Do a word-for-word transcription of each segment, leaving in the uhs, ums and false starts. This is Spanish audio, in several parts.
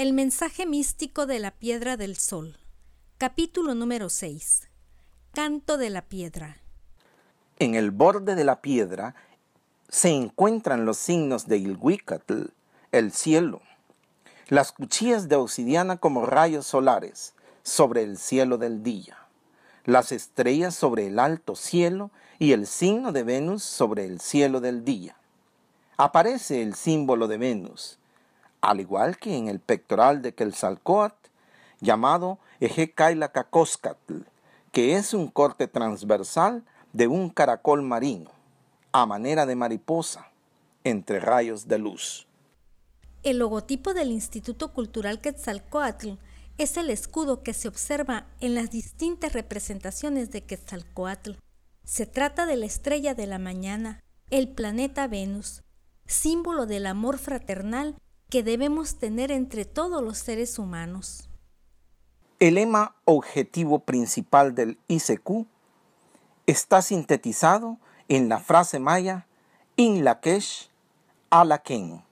El mensaje místico de la piedra del sol. Capítulo número seis. Canto de la piedra. En el borde de la piedra se encuentran los signos de Ilhuicatl, el cielo, las cuchillas de obsidiana como rayos solares sobre el cielo del día, las estrellas sobre el alto cielo y el signo de Venus sobre el cielo del día. Aparece el símbolo de Venus, al igual que en el pectoral de Quetzalcóatl, llamado Ejecaylacacoxcatl, que es un corte transversal de un caracol marino, a manera de mariposa, entre rayos de luz. El logotipo del Instituto Cultural Quetzalcóatl es el escudo que se observa en las distintas representaciones de Quetzalcóatl. Se trata de la estrella de la mañana, el planeta Venus, símbolo del amor fraternal que debemos tener entre todos los seres humanos. El lema objetivo principal del I C Q está sintetizado en la frase maya Inlaquesh Alaquén.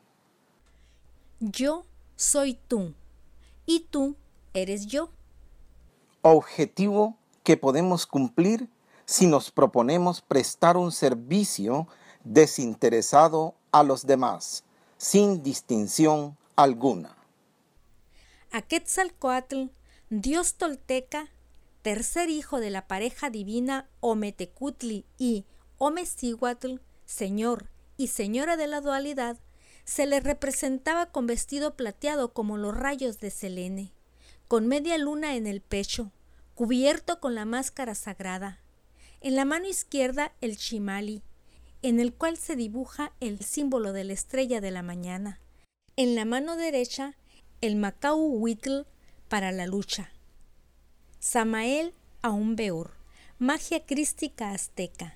Yo soy tú y tú eres yo. Objetivo que podemos cumplir si nos proponemos prestar un servicio desinteresado a los demás, sin distinción alguna. A Quetzalcóatl, dios tolteca, tercer hijo de la pareja divina Ometecutli y Omecíhuatl, señor y señora de la dualidad, se le representaba con vestido plateado como los rayos de Selene, con media luna en el pecho, cubierto con la máscara sagrada. En la mano izquierda el chimali, en el cual se dibuja el símbolo de la estrella de la mañana. En la mano derecha, el Macahuitl para la lucha. Samael Aumbeor, magia crística azteca.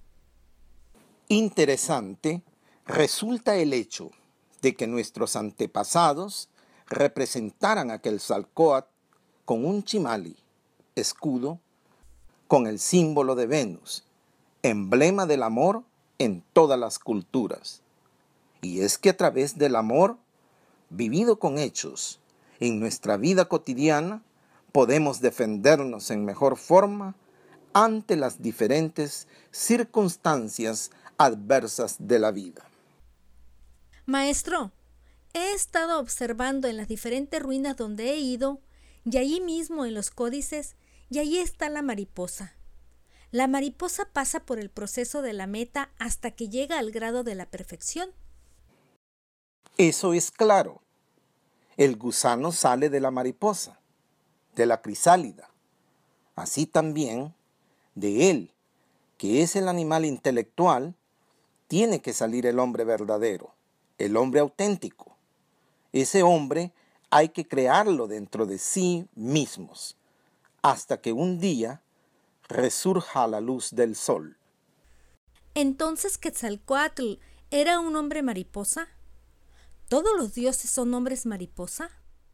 Interesante resulta el hecho de que nuestros antepasados representaran a Quetzalcóatl con un chimali, escudo, con el símbolo de Venus, emblema del amor en todas las culturas. Y es que a través del amor, vivido con hechos, en nuestra vida cotidiana, podemos defendernos en mejor forma ante las diferentes circunstancias adversas de la vida. Maestro, he estado observando en las diferentes ruinas donde he ido, y allí mismo en los códices, y allí está la mariposa. La mariposa pasa por el proceso de la meta hasta que llega al grado de la perfección. Eso es claro. El gusano sale de la mariposa, de la crisálida. Así también, de él, que es el animal intelectual, tiene que salir el hombre verdadero, el hombre auténtico. Ese hombre hay que crearlo dentro de sí mismos, hasta que un día resurja la luz del sol. Entonces, ¿Quetzalcóatl era un hombre mariposa? ¿Todos los dioses son hombres mariposa?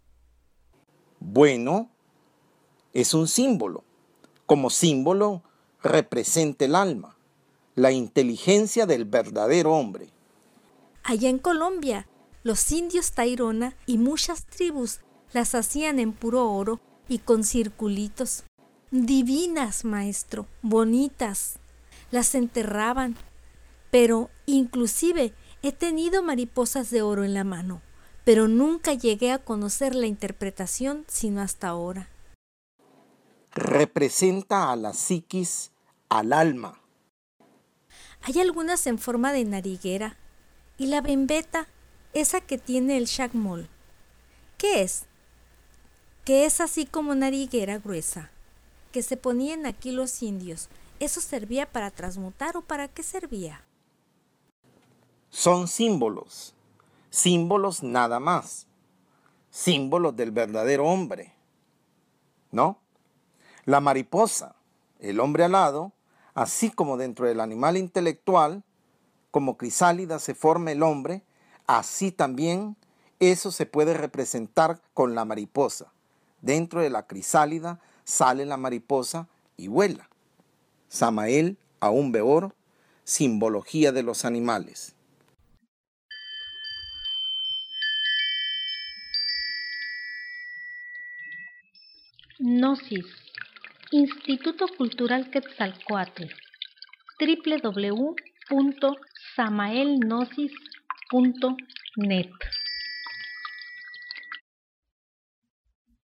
Bueno, es un símbolo. Como símbolo representa el alma, la inteligencia del verdadero hombre. Allá en Colombia, los indios Tairona y muchas tribus las hacían en puro oro y con circulitos. Divinas, maestro, bonitas. Las enterraban, pero inclusive he tenido mariposas de oro en la mano, pero nunca llegué a conocer la interpretación sino hasta ahora. Representa a la psiquis, al alma. Hay algunas en forma de nariguera y la bembeta, esa que tiene el shakmol. ¿Qué es? Que es así como nariguera gruesa, que se ponían aquí los indios. ¿Eso servía para transmutar o para qué servía? Son símbolos, símbolos nada más, símbolos del verdadero hombre, ¿no? La mariposa, el hombre alado, así como dentro del animal intelectual, como crisálida se forma el hombre, así también eso se puede representar con la mariposa. Dentro de la crisálida sale la mariposa y vuela. Samael Aumbeor, simbología de los animales. Gnosis, Instituto Cultural Quetzalcóatl, w w w punto samaelgnosis punto net.